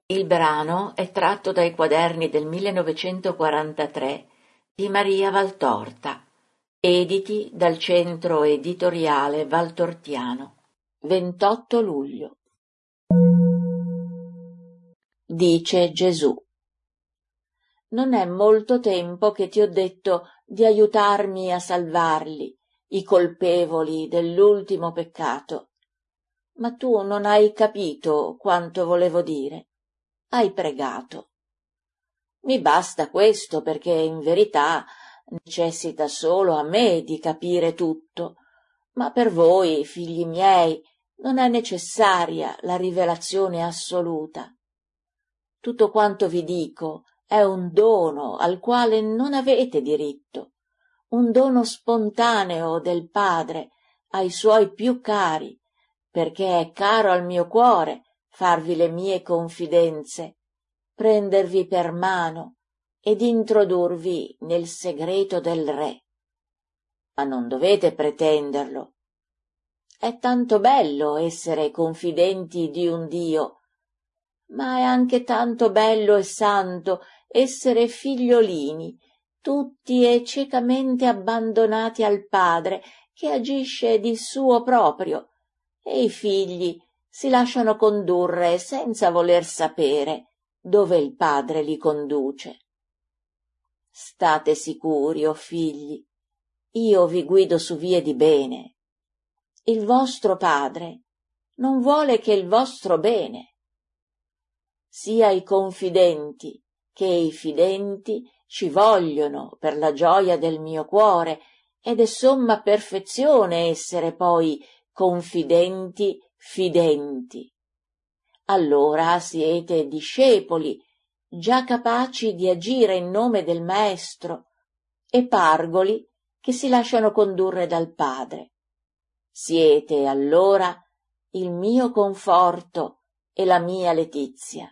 Il brano è tratto dai quaderni del 1943 di Maria Valtorta, editi dal Centro Editoriale Valtortiano. 28 luglio. Dice Gesù: non è molto tempo che ti ho detto di aiutarmi a salvarli, i colpevoli dell'ultimo peccato. Ma tu non hai capito quanto volevo dire. Hai pregato. Mi basta questo perché in verità necessita solo a me di capire tutto, ma per voi, figli miei, non è necessaria la rivelazione assoluta. Tutto quanto vi dico è un dono al quale non avete diritto, un dono spontaneo del Padre ai suoi più cari, perché è caro al mio cuore farvi le mie confidenze, prendervi per mano ed introdurvi nel segreto del Re. Ma non dovete pretenderlo. È tanto bello essere confidenti di un Dio, ma è anche tanto bello e santo essere figliolini, tutti e ciecamente abbandonati al Padre che agisce di suo proprio, e i figli si lasciano condurre senza voler sapere dove il Padre li conduce. State sicuri, o figli, io vi guido su vie di bene. Il vostro Padre non vuole che il vostro bene. Sia i confidenti che i fidenti ci vogliono per la gioia del mio cuore, ed è somma perfezione essere poi confidenti fidenti. Allora siete discepoli, già capaci di agire in nome del Maestro, e pargoli che si lasciano condurre dal Padre. Siete allora il mio conforto e la mia letizia.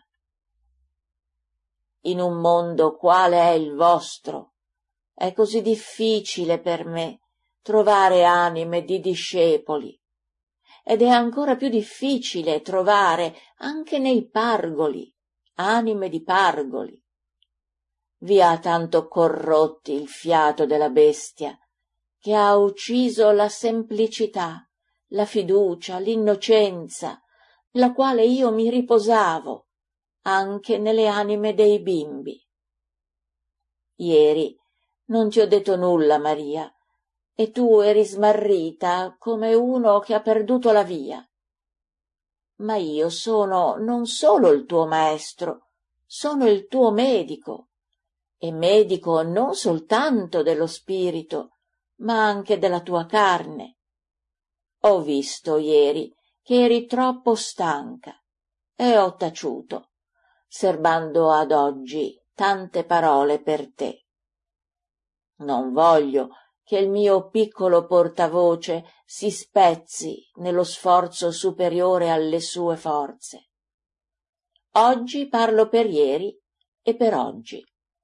In un mondo quale è il vostro, è così difficile per me trovare anime di discepoli, ed è ancora più difficile trovare anche nei pargoli anime di pargoli. Vi ha tanto corrotti il fiato della bestia, che ha ucciso la semplicità, la fiducia, l'innocenza, la quale io mi riposavo anche nelle anime dei bimbi. Ieri non ti ho detto nulla, Maria, e tu eri smarrita come uno che ha perduto la via. Ma io sono non solo il tuo maestro, sono il tuo medico, e medico non soltanto dello spirito, ma anche della tua carne. Ho visto ieri che eri troppo stanca e ho taciuto, serbando ad oggi tante parole per te. Non voglio che il mio piccolo portavoce si spezzi nello sforzo superiore alle sue forze. Oggi parlo per ieri e per oggi.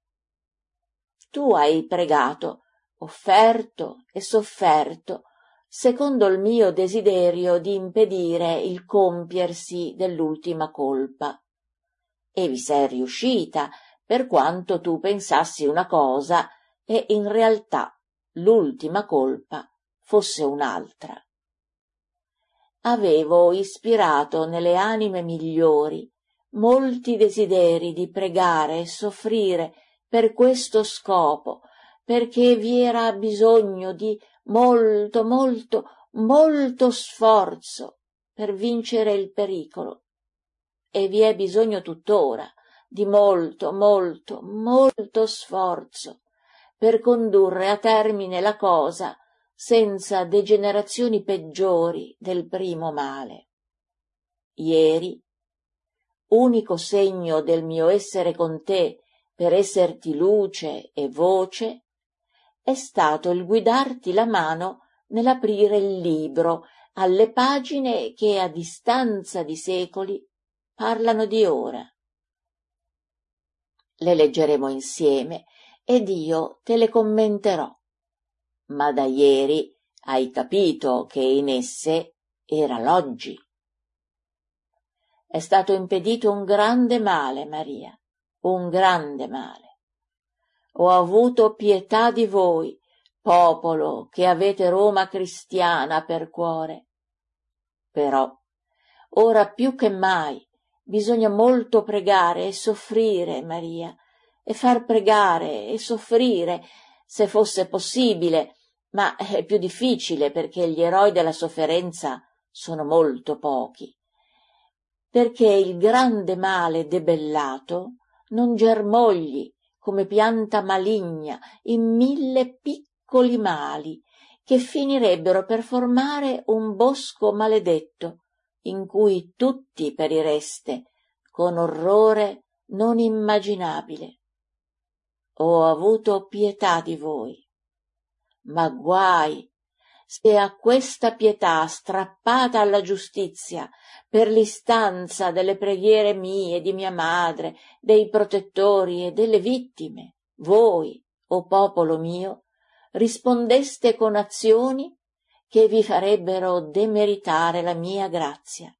Tu hai pregato, offerto e sofferto, secondo il mio desiderio di impedire il compiersi dell'ultima colpa. E vi sei riuscita, per quanto tu pensassi una cosa e in realtà l'ultima colpa fosse un'altra. Avevo ispirato nelle anime migliori molti desideri di pregare e soffrire per questo scopo, perché vi era bisogno di molto, molto, molto sforzo per vincere il pericolo, e vi è bisogno tuttora di molto, molto, molto sforzo per condurre a termine la cosa senza degenerazioni peggiori del primo male. Ieri, unico segno del mio essere con te per esserti luce e voce, è stato il guidarti la mano nell'aprire il libro alle pagine che a distanza di secoli parlano di ora. Le leggeremo insieme ed io te le commenterò, ma da ieri hai capito che in esse era l'oggi. è stato impedito un grande male, Maria, un grande male. Ho avuto pietà di voi, popolo che avete Roma cristiana per cuore. Però, ora più che mai, bisogna molto pregare e soffrire, Maria, e far pregare e soffrire, se fosse possibile, ma è più difficile perché gli eroi della sofferenza sono molto pochi. Perché il grande male debellato non germogli come pianta maligna in 1000 piccoli mali che finirebbero per formare un bosco maledetto in cui tutti perireste con orrore non immaginabile. Ho avuto pietà di voi, ma guai se a questa pietà strappata alla giustizia per l'istanza delle preghiere mie, di mia madre, dei protettori e delle vittime, voi, o popolo mio, rispondeste con azioni che vi farebbero demeritare la mia grazia.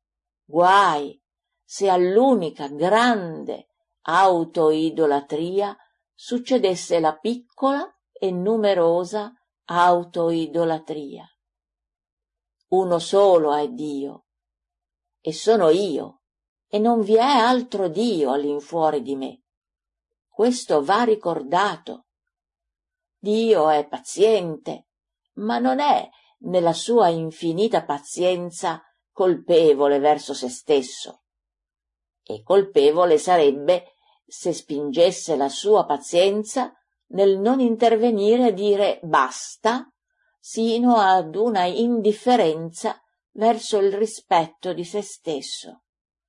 Guai se all'unica grande autoidolatria succedesse la piccola e numerosa autoidolatria. Uno solo è Dio, e sono io, e non vi è altro Dio all'infuori di me. Questo va ricordato. Dio è paziente, ma non è, nella sua infinita pazienza, colpevole verso se stesso. E colpevole sarebbe se spingesse la sua pazienza nel non intervenire e dire basta, sino ad una indifferenza verso il rispetto di se stesso.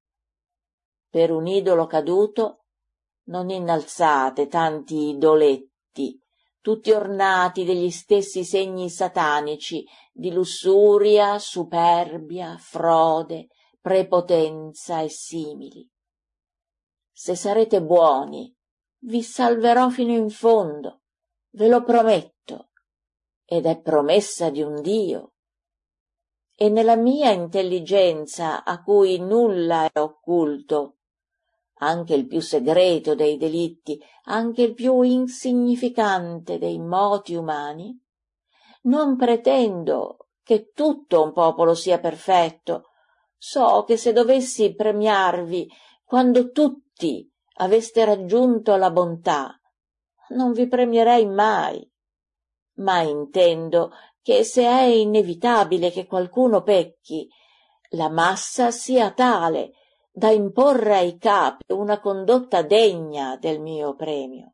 Per un idolo caduto non innalzate tanti idoletti, tutti ornati degli stessi segni satanici di lussuria, superbia, frode, prepotenza e simili. Se sarete buoni, vi salverò fino in fondo, ve lo prometto, ed è promessa di un Dio. E nella mia intelligenza, a cui nulla è occulto, anche il più segreto dei delitti, anche il più insignificante dei moti umani, non pretendo che tutto un popolo sia perfetto. So che se dovessi premiarvi quando tutti aveste raggiunto la bontà, non vi premierei mai. Ma intendo che se è inevitabile che qualcuno pecchi, la massa sia tale da imporre ai capi una condotta degna del mio premio.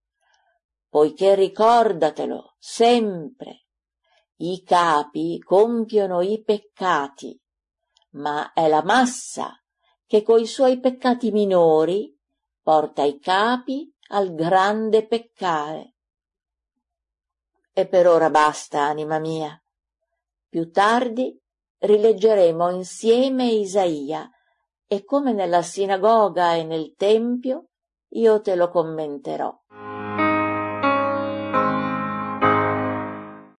Poiché ricordatelo sempre, i capi compiono i peccati, ma è la massa che coi suoi peccati minori porta i capi al grande peccare. E per ora basta, anima mia. Più tardi rileggeremo insieme Isaia e come nella sinagoga e nel tempio io te lo commenterò.